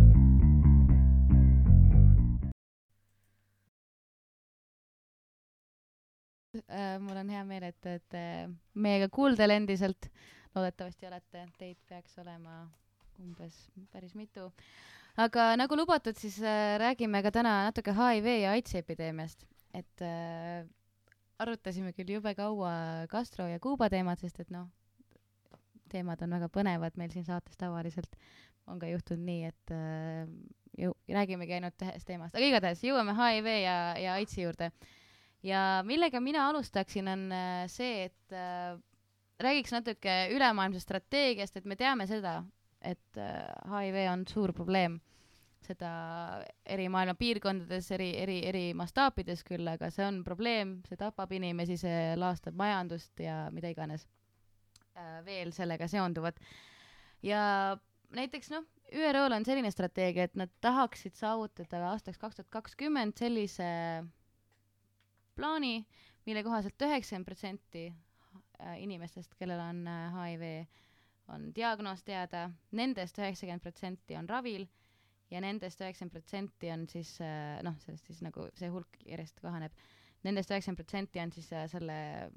Mul on hea meel, et, et meiega kuuldel endiselt. Loodetavasti olete, teid peaks olema umbes päris mitu. Aga nagu lubatud, siis räägime ka täna natuke H I V ja AIDS epideemiast. Et äh, arutasime küll jube kaua Castro ja Kuuba teemad, sest et noh, teemad on väga põnevad meil siin saates tavaliselt. On ka juhtunud nii, et äh, ju, räägimegi ainult ühest teemast. Aga igatahes jõuame H I V ja, ja AIDSi juurde. Ja millega mina alustaksin on äh, see, et äh, räägiks natuke ülemaailmsest strateegiast, et me teame seda, et äh, H I V on suur probleem. Seda eri maailma piirkondades, eri, eri, eri mastaapides küll, aga see on probleem, see tapab inimesi, see laastab majandust ja mida iganes äh, veel sellega seonduvad. Ja näiteks noh, Ü R O-l on selline strateegia, et nad tahaksid saavutada aastaks kaks tuhat kakskümmend sellise plaani, mille kohaselt üheksakümmend protsenti inimestest, kellel on H I V, on diagnoos teada, nendest üheksakümmend protsenti on ravil ja nendest üheksakümmend protsenti on siis, noh, sellest siis nagu see hulk järjest kahaneb, nendest üheksakümmend protsenti on siis selle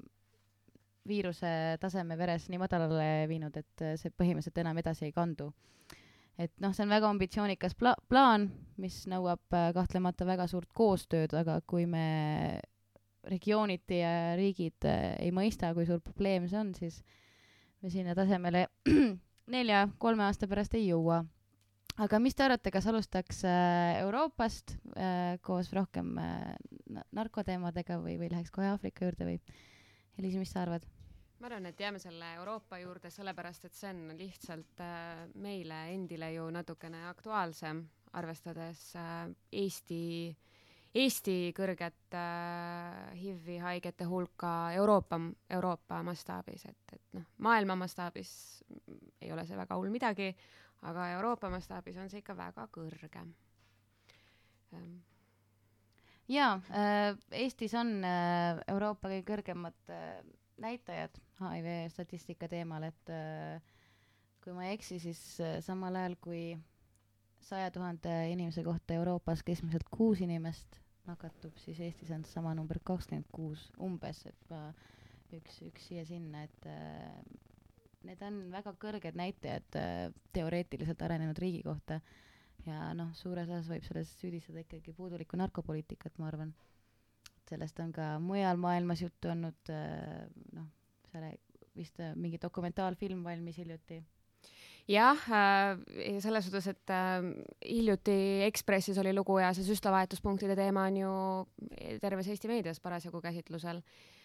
viiruse taseme veres nii madalale viinud, et see põhimõtteliselt enam edasi ei kandu. Et noh, see on väga ambitsioonikas pla- plaan, mis nõuab kahtlemata väga suurt koostööd, aga kui me regiooniti ja riigid ei mõista, kui suur probleem see on, siis me sinna tasemele nelja, kolme aasta pärast ei jõua. Aga mis te arvate, kas alustaks Euroopast koos rohkem narkoteemadega või, või läheks kohe Aafrika juurde või? Elisi, mis sa arvad? Ma arvan, et jääme selle Euroopa juurde sellepärast, et see on lihtsalt meile endile ju natukene aktuaalsem, arvestades Eesti Eesti kõrget äh, H I V-i haigete hulka Euroopa, Euroopa mastaabis, et, et noh, maailma mastaabis ei ole see väga hull midagi, aga Euroopa mastaabis on see ikka väga kõrge. Ähm. Jaa, äh, Eestis on äh, Euroopa kõige kõrgemad äh, näitajad H I V statistika teemal, et äh, kui ma ei eksi, siis äh, samal ajal kui saja tuhande inimese kohta Euroopas keskmiselt kuus inimest nakatub, siis Eestis on sama number kakskümmend kuus umbes, et ma üks, üks siia sinna, et äh, need on väga kõrged näitajad äh, teoreetiliselt arenenud riigi kohta ja noh, suures osas võib sellest süüdistada ikkagi puudulikku narkopoliitikat, ma arvan. Sellest on ka mujal maailmas juttu olnud, äh, noh, selle vist äh, mingi dokumentaalfilm valmis hiljuti. Jah, selles suhtes, et hiljuti Ekspressis oli lugu ja see süstlavahetuspunktide teema on ju terves Eesti meedias parasjagu käsitlusel.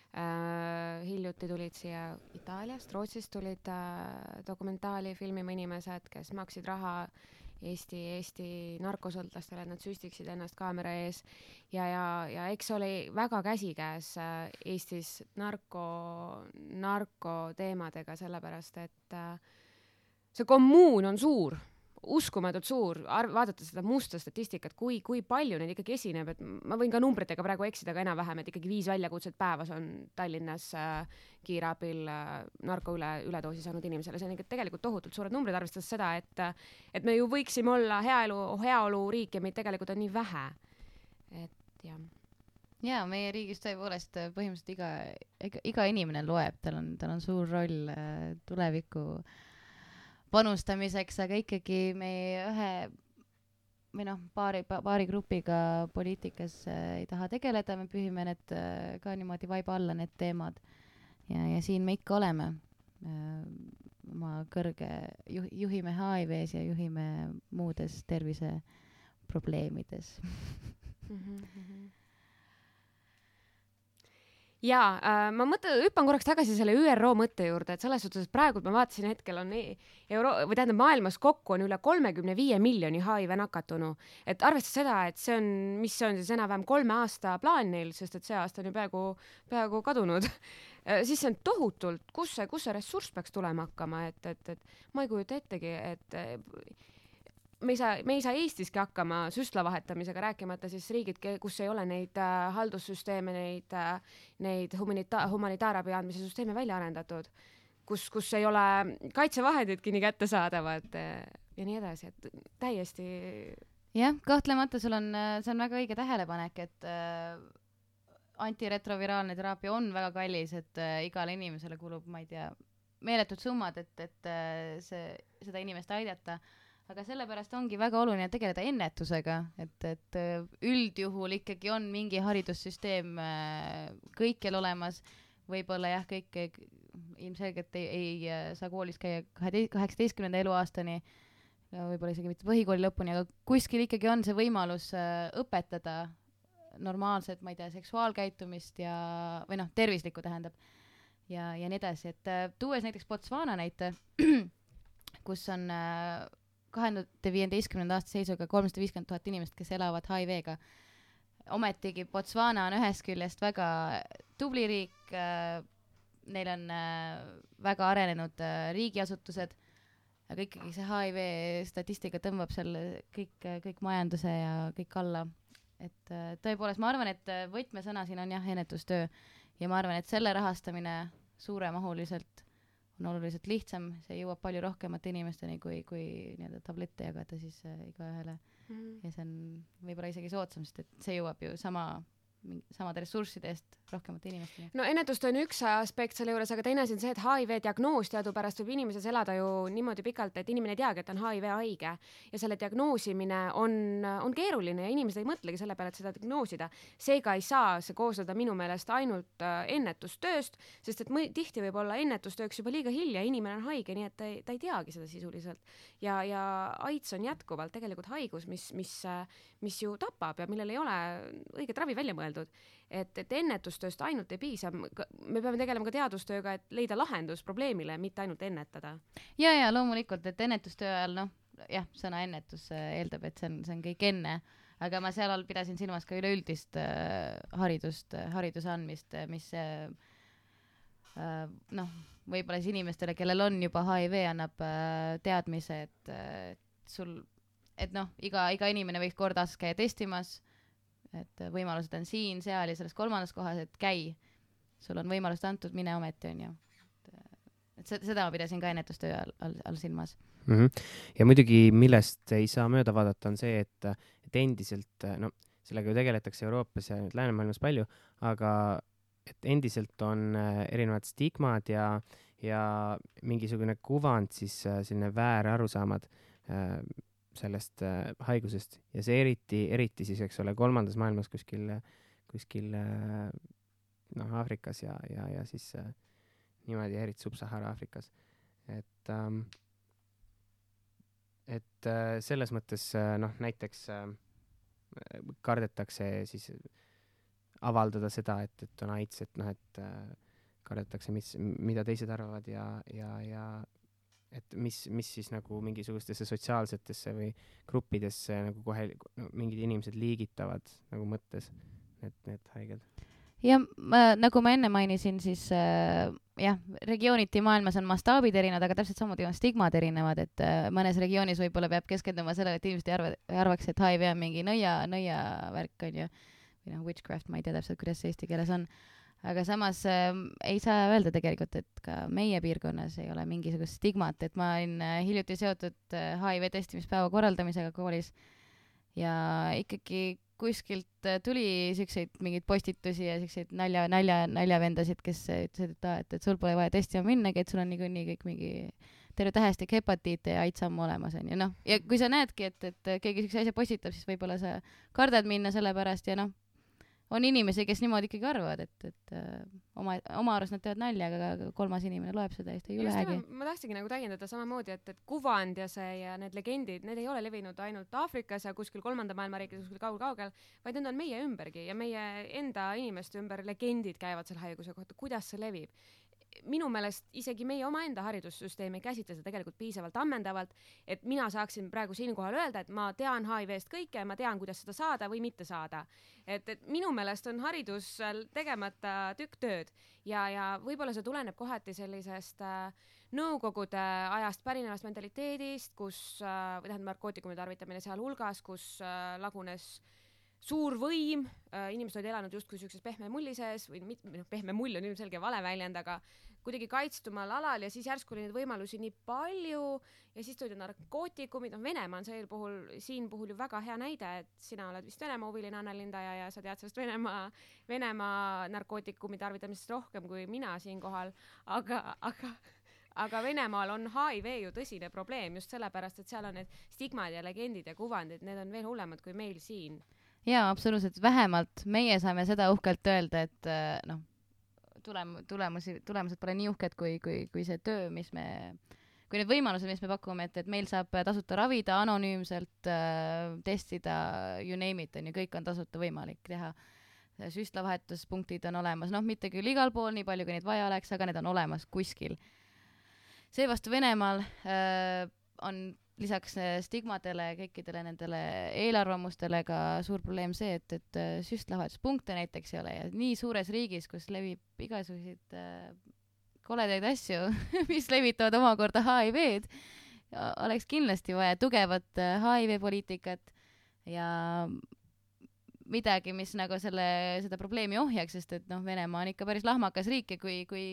Hiljuti tulid siia Itaaliast, Rootsist tulid dokumentaali filmima inimesed, kes maksid raha Eesti, Eesti narkosõltlastele, et nad süstiksid ennast kaamera ees. Ja, ja, ja eks oli väga käsikäes Eestis narko, narko teemadega, sellepärast, et see kommuun on suur, uskumatult suur, Arv, vaadata seda musta statistikat, kui, kui palju neid ikkagi esineb, et ma võin ka numbritega praegu eksida ka enam-vähem, et ikkagi viis väljakutset päevas on Tallinnas äh, kiirabil äh, narko üle, üledoosi saanud inimesele. See on ikka tegelikult tohutult suured numbrid, arvestades seda, et, et me ju võiksime olla heaelu, heaolu riik ja meid tegelikult on nii vähe. Et jah. Jaa, meie riigis tõepoolest põhimõtteliselt iga, iga, iga inimene loeb, tal on, tal on suur roll äh, tuleviku panustamiseks, aga ikkagi me ühe või noh, paari, paari grupiga poliitikas äh, ei taha tegeleda, me pühime need äh, ka niimoodi vaiba alla need teemad ja, ja siin me ikka oleme äh, oma kõrge, juh, juhime H I V-s ja juhime muudes terviseprobleemides. mm-hmm. Jaa, äh, ma mõtte, hüppan korraks tagasi selle Ü R O mõtte juurde, et selles suhtes, et praegu ma vaatasin hetkel on Euro, või tähendab maailmas kokku on üle kolmekümne viie miljoni H I V nakatunu. Et arvestades seda, et see on, mis see on siis enam-vähem kolme aasta plaan neil, sest et see aasta on ju peaaegu, peaaegu kadunud, siis see on tohutult, kus see, kus see ressurss peaks tulema hakkama, et, et, et ma ei kujuta ettegi, et me ei saa, me ei saa Eestiski hakkama süstla vahetamisega, rääkimata siis riigid, kus ei ole neid äh, haldussüsteeme, neid, äh, neid humanita- humanitaarabi andmise süsteeme välja arendatud, kus, kus ei ole kaitsevahendidki nii kättesaadavad äh, ja nii edasi, et täiesti... jah, kahtlemata sul on, see on väga õige tähelepanek, et äh, antiretroviraalne teraapia on väga kallis, et äh, igale inimesele kulub, ma ei tea, meeletud summad, et, et äh, see, seda inimest aidata. Aga sellepärast ongi väga oluline tegeleda ennetusega, et, et üldjuhul ikkagi on mingi haridussüsteem kõikjal olemas, võib-olla jah, kõik ilmselgelt ei, ei saa koolis käia kaheksateistkümnenda eluaastani, võib-olla isegi mitte põhikooli lõpuni, aga kuskil ikkagi on see võimalus õpetada normaalset, ma ei tea, seksuaalkäitumist ja, või noh, tervislikku tähendab ja, ja nii edasi, et tuues näiteks Botswana näite, kus on kahe tuhande viieteistkümnenda aasta seisuga kolmsada viiskümmend tuhat inimest, kes elavad H I V-ga. Ometigi Botswana on ühest küljest väga tubli riik, neil on väga arenenud riigiasutused, aga ikkagi see H I V statistika tõmbab selle kõik, kõik majanduse ja kõik alla. Et tõepoolest, ma arvan, et võtmesõna siin on jah, ennetustöö ja ma arvan, et selle rahastamine suuremahuliselt on oluliselt lihtsam, see jõuab palju rohkemate inimesteni, kui, kui nii-öelda tablette jagada siis äh, iga ühele. Mm-hmm. Ja see on võib-olla isegi soodsam, sest et see jõuab ju sama, samade ressursside eest rohkemate inimesteni. No ennetustöö on üks aspekt selle juures, aga teine asi on see, et H I V diagnoos teadupärast võib inimeses elada ju niimoodi pikalt, et inimene ei teagi, et on H I V haige ja selle diagnoosimine on, on keeruline ja inimesed ei mõtlegi selle peale, et seda diagnoosida. Seega ei saa see koostada minu meelest ainult äh, ennetustööst, sest et mõ- tihti võib olla ennetustööks juba liiga hilja, inimene on haige, nii et ta ei, ta ei teagi seda sisuliselt. Ja, ja AIDS on jätkuvalt tegelikult haigus, mis, mis, mis ju tapab ja millel ei ole õiget ravi välja mõeldud. Et, et ennetustööst ainult ei piisa, me peame tegelema ka teadustööga, et leida lahendus probleemile, mitte ainult ennetada. Ja, ja loomulikult, et ennetustöö ajal, noh, jah, sõna ennetus eeldab, et see on, see on kõik enne, aga ma seal all pidasin silmas ka üleüldist äh, haridust, hariduse andmist, mis äh, noh, võib-olla siis inimestele, kellel on juba H I V, annab äh, teadmise, et, et sul, et noh, iga, iga inimene võiks kord aastas käia testimas, et võimalused on siin, seal ja selles kolmandas kohas, et käi, sul on võimalust antud, mine ometi on ju. Et seda ma pidasin ka ennetustöö all, all, all silmas. Mm-hmm. Ja muidugi, millest ei saa mööda vaadata, on see, et, et endiselt, no sellega ju tegeletakse Euroopas ja läänemaailmas palju, aga et endiselt on erinevad stigmad ja, ja mingisugune kuvand, siis selline väär arusaamad sellest äh, haigusest ja see eriti, eriti siis, eks ole, kolmandas maailmas kuskil, kuskil äh, noh, Aafrikas ja, ja, ja siis äh, niimoodi eriti Sub-Sahara Aafrikas. Et, ähm, et äh, selles mõttes äh, noh, näiteks äh, kardetakse siis avaldada seda, et, et on AIDS, et noh, et äh, kardetakse, mis, mida teised arvavad ja, ja, ja et mis, mis siis nagu mingisugustesse sotsiaalsetesse või gruppidesse nagu kohe no, mingid inimesed liigitavad nagu mõttes need, need haiged. Ja ma, nagu ma enne mainisin, siis äh, jah, regiooniti maailmas on mastaabid erinevad, aga täpselt samuti on stigmad erinevad, et äh, mõnes regioonis võib-olla peab keskenduma sellele, et inimesed ei arva, arvaks, et H I V on mingi nõia, nõia värk on ju, või noh, witchcraft, ma ei tea täpselt, kuidas see eesti keeles on. Aga samas äh, ei saa öelda tegelikult, et ka meie piirkonnas ei ole mingisugust stigmat, et ma olin äh, hiljuti seotud äh, H I V testimispäeva korraldamisega koolis ja ikkagi kuskilt äh, tuli siukseid mingeid postitusi ja siukseid nalja, nalja, naljavendasid, kes ütlesid, et, et, et sul pole vaja testima minnagi, et sul on niikuinii kõik mingi terve tähestik hepatiite ja AIDS on olemas, on ju, noh. Ja kui sa näedki, et, et keegi siukse asja postitab, siis võib-olla sa kardad minna selle pärast ja noh, on inimesi, kes niimoodi ikkagi arvavad, et, et uh, oma, oma arust nad teevad nalja, aga kolmas inimene loeb seda ja ei üle ägi. Ma tahtsingi nagu täiendada samamoodi, et, et kuvand ja see ja need legendid, need ei ole levinud ainult Aafrikas ja kuskil kolmanda maailma riigis, kuskil kaugel-kaugel, vaid need on meie ümbergi ja meie enda inimeste ümber legendid käivad selle haiguse kohta, kuidas see levib. minu meelest isegi meie omaenda haridussüsteem ei käsitle seda tegelikult piisavalt ammendavalt, et mina saaksin praegu siinkohal öelda, et ma tean H I V-st kõike ja ma tean, kuidas seda saada või mitte saada. Et, et minu meelest on haridusel tegemata tükk tööd ja, ja võib-olla see tuleneb kohati sellisest äh, nõukogude ajast pärinevast mentaliteedist, kus äh,, või tähendab narkootikumi tarvitamine seal hulgas, kus äh, lagunes suur võim, inimesed olid elanud justkui sellises pehme mulli sees või mit, noh, pehme mull on ilmselge vale väljend, aga kuidagi kaitstumal alal ja siis järsku oli neid võimalusi nii palju ja siis tulid narkootikumid, noh Venemaa on sel puhul, siin puhul ju väga hea näide, et sina oled vist Venemaa huviline Anna-Linda ja, ja sa tead sellest Venemaa, Venemaa narkootikumi tarvitamisest rohkem kui mina siinkohal, aga, aga aga Venemaal on H I V ju tõsine probleem just sellepärast, et seal on need stigmad ja legendid ja kuvandid, need on veel hullemad kui meil siin. Jaa, absoluutselt. Vähemalt meie saame seda uhkelt öelda, et noh, tulem, tulemusi, tulemused pole nii uhked kui, kui, kui see töö, mis me, kui need võimalused, mis me pakume, et, et meil saab tasuta ravida, anonüümselt äh, testida, you name it, on ju, kõik on tasuta võimalik teha. Süstlavahetuspunktid on olemas, noh, mitte küll igal pool, nii palju kui neid vaja oleks, aga need on olemas kuskil. Seevastu Venemaal äh, on lisaks stigmadele, kõikidele nendele eelarvamustele ka suur probleem see, et, et süstlavahetuspunkte näiteks ei ole ja nii suures riigis, kus levib igasuguseid äh, koledaid asju, mis levitavad omakorda H I V-d, oleks kindlasti vaja tugevat H I V-poliitikat ja midagi, mis nagu selle, seda probleemi ohjaks, sest et noh, Venemaa on ikka päris lahmakas riik ja kui, kui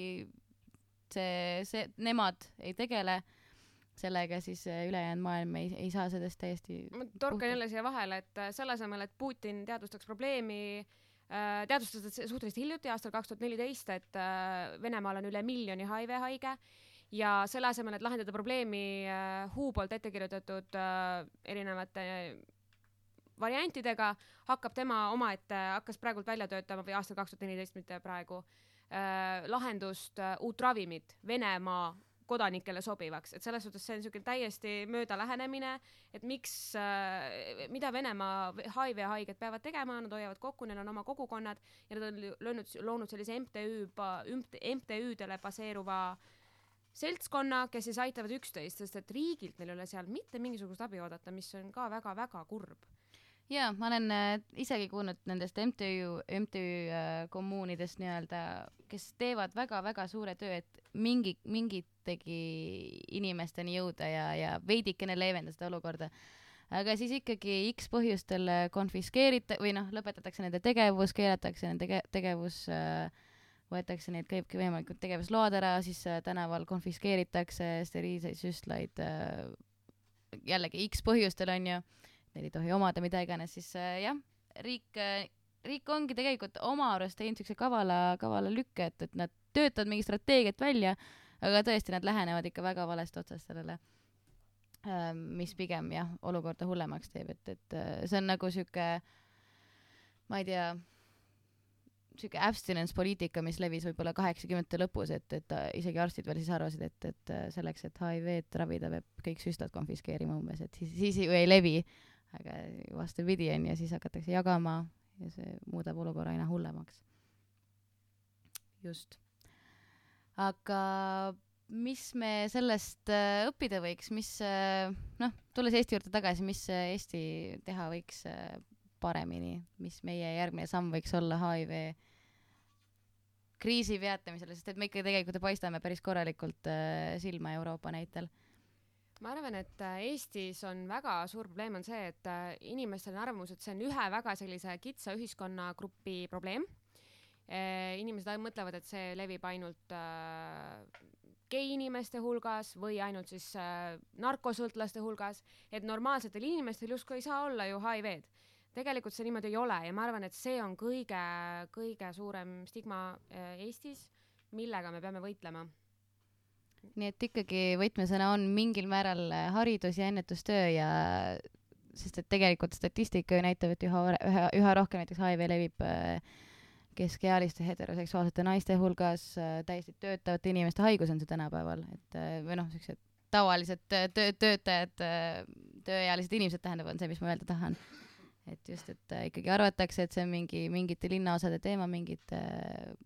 see, see, nemad ei tegele sellega, siis ülejäänud maailm ei, ei saa sellest täiesti ma torkan jälle siia vahele, et selle asemel, et Putin teadvustaks probleemi, teadvustas suhteliselt hiljuti aastal kaks tuhat neliteist, et Venemaal on üle miljoni H I V haige ja selle asemel, et lahendada probleemi W H O poolt ette kirjutatud erinevate variantidega, hakkab tema oma, et hakkas praegult välja töötama või aastal kaks tuhat neliteist, mitte praegu, lahendust uut ravimit Venemaa kodanikele sobivaks, et selles suhtes see on niisugune täiesti mööda lähenemine, et miks, mida Venemaa H I V haiged peavad tegema, nad hoiavad kokku, neil on oma kogukonnad ja nad on löönud, loonud sellise M T Ü, M T Ü-dele baseeruva seltskonna, kes siis aitavad üksteist, sest et riigilt neil ei ole seal mitte mingisugust abi oodata, mis on ka väga-väga kurb. Jaa, ma olen äh, isegi kuulnud nendest M T Ü, M T Ü äh, kommuunidest nii-öelda, kes teevad väga-väga suure töö, et mingi, mingitegi inimesteni jõuda ja, ja veidikene leevenda seda olukorda. Aga siis ikkagi X põhjustel konfiskeerita- või noh, lõpetatakse nende tegevus, keelatakse nende tege- tegevus, äh, võetakse neid kõiki võimalikult tegevusload ära, siis äh, tänaval konfiskeeritakse steriilseid süstlaid äh, jällegi X põhjustel on ju, neil ei tohi omada mida iganes, siis äh, jah, riik, äh, riik ongi tegelikult oma arust teinud niisuguse kavala, kavala lükke, et, et nad töötavad mingi strateegiat välja, aga tõesti nad lähenevad ikka väga valest otsast sellele, äh, mis pigem jah, olukorda hullemaks teeb, et, et äh, see on nagu siuke, ma ei tea, siuke abstinence poliitika, mis levis võib-olla kaheksakümnendate lõpus, et, et isegi arstid veel siis arvasid, et, et selleks, et H I V-d ravida, peab kõik süstad konfiskeerima umbes, et siis, siis ju ei levi, aga vastupidi on ja siis hakatakse jagama ja see muudab olukorra aina hullemaks. Just. Aga mis me sellest äh, õppida võiks, mis, äh, noh, tulles Eesti juurde tagasi, mis äh, Eesti teha võiks äh, paremini, mis meie järgmine samm võiks olla H I V kriisi peatamisele, sest et me ikka tegelikult paistame päris korralikult äh, silma Euroopa näitel. Ma arvan, et Eestis on väga suur probleem on see, et inimestel on arvamus, et see on ühe väga sellise kitsa ühiskonnagrupi probleem. Inimesed mõtlevad, et see levib ainult gei inimeste hulgas või ainult siis narkosõltlaste hulgas, et normaalsetel inimestel justkui ei saa olla ju H I V-d. Tegelikult see niimoodi ei ole ja ma arvan, et see on kõige, kõige suurem stigma Eestis, millega me peame võitlema. Nii et ikkagi võtmesõna on mingil määral haridus ja ennetustöö ja sest et tegelikult statistika ju näitab, et üha, üha, üha rohkem näiteks H I V levib keskealiste heteroseksuaalsete naiste hulgas, täiesti töötavate inimeste haigus on see tänapäeval, et või noh, sellised tavalised töö, töötajad, tööealised inimesed tähendab, on see, mis ma öelda tahan. Et just, et ikkagi arvatakse, et see on mingi, mingite linnaosade teema, mingite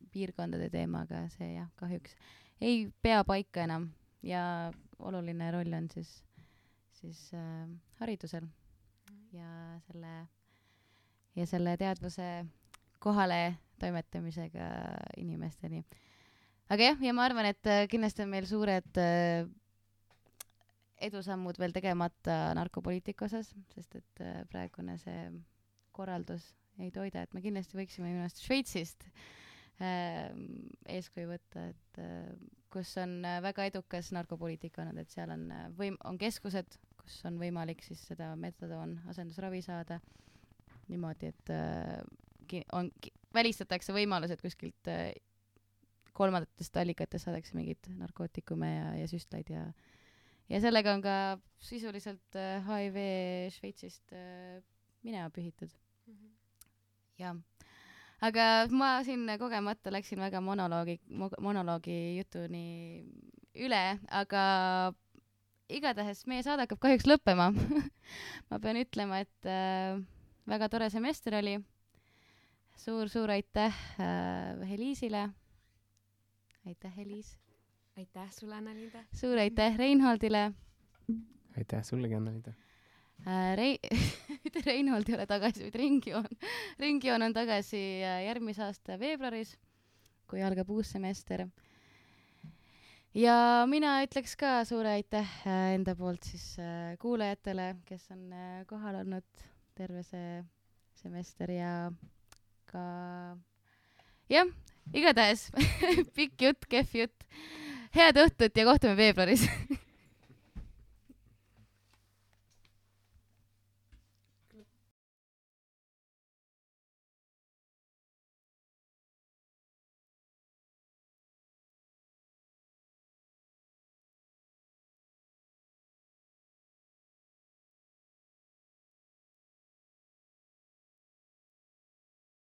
piirkondade teemaga, see jah, kahjuks ei pea paika enam ja oluline roll on siis, siis äh, haridusel ja selle, ja selle teadvuse kohale toimetamisega inimesteni. Aga jah, ja ma arvan, et kindlasti on meil suured äh, edusammud veel tegemata narkopoliitika osas, sest et äh, praegune see korraldus ei toida, et me kindlasti võiksime minu arust Šveitsist äh, eeskuju võtta, et äh, kus on äh, väga edukas narkopoliitika olnud, et seal on, äh, võim- on keskused, kus on võimalik siis seda metadoon asendusravi saada niimoodi, et äh, ki- on, ki- välistatakse võimalused kuskilt äh, kolmandatest allikatest saadakse mingid narkootikume ja, ja süstlaid ja ja sellega on ka sisuliselt äh, H I V Šveitsist äh, minema pühitud. Mm-hmm. Ja. Aga ma siin kogemata läksin väga monoloogi, mo- monoloogi jutuni üle, aga igatahes meie saade hakkab kahjuks lõppema. Ma pean ütlema, et äh, väga tore semester oli. Suur-suur aitäh äh, Heliisile. Aitäh, Heliis. Aitäh sulle, Anna-Linda. Suur aitäh Reinholdile. Aitäh sullegi, Anna-Linda. Äh, Rei- Reinhold ei ole tagasi, vaid Ringjoon. Ringjoon on tagasi järgmise aasta veebruaris, kui algab uus semester. Ja mina ütleks ka suure aitäh enda poolt siis kuulajatele, kes on kohal olnud terve see semester ja ka jah, igatahes pikk jutt, kehv jutt. Head õhtut ja kohtume veebruaris.